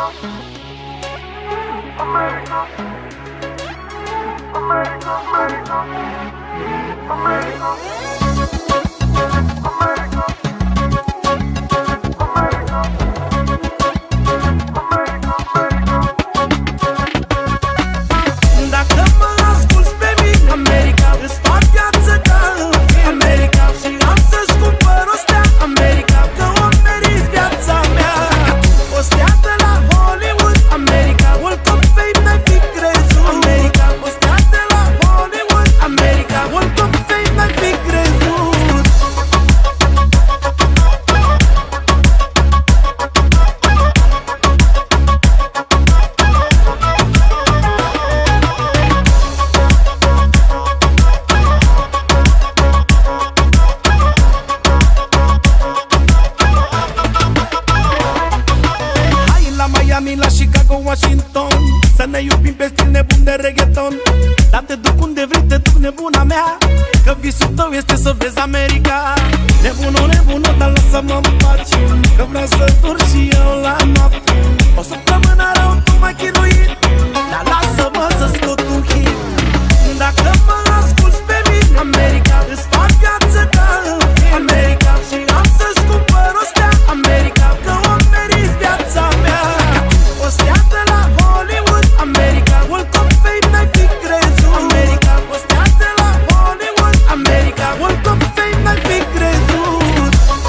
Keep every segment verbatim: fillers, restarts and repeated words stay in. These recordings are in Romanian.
La Chicago, Washington, să ne iubim pe stil nebun de reggaeton. Dar te duc unde vrei, te duc nebuna mea, că visul tău este să vezi America. Nebuno, nebuno, dar lasă-mă-n pace, că vreau să dur și eu la noapte. O săptămână rău tu m-ai chinuit, dar lasă-mă să scot un hit. Dacă mă asculți pe mine, America, îți fac viață ca în America. Și am să-ți cumpăr o stea, America, că o meriți viața mea. O stea de la Hollywood, America, World of Fame, n-ai fi crezut, America. O stea de la Hollywood, America, World of Fame, n-ai fi crezut.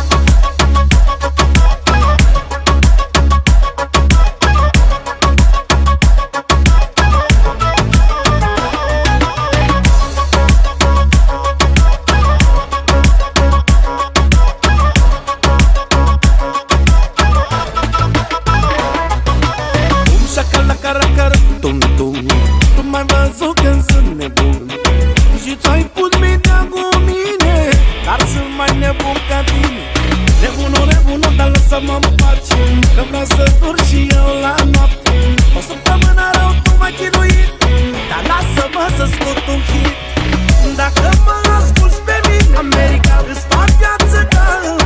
Tum, tum. Tu m-ai văzut când sunt nebun și ți-ai pus mintea cu mine, dar sunt mai nebun ca tine. Nebunul, nebunul, dar lasă-mă-n pace, că vreau să dur și eu la noapte. O săptămână rău tu m-ai chinuit, dar lasă-mă să scot un hit. Dacă mă asculți pe mine, America, îți fac viață ca în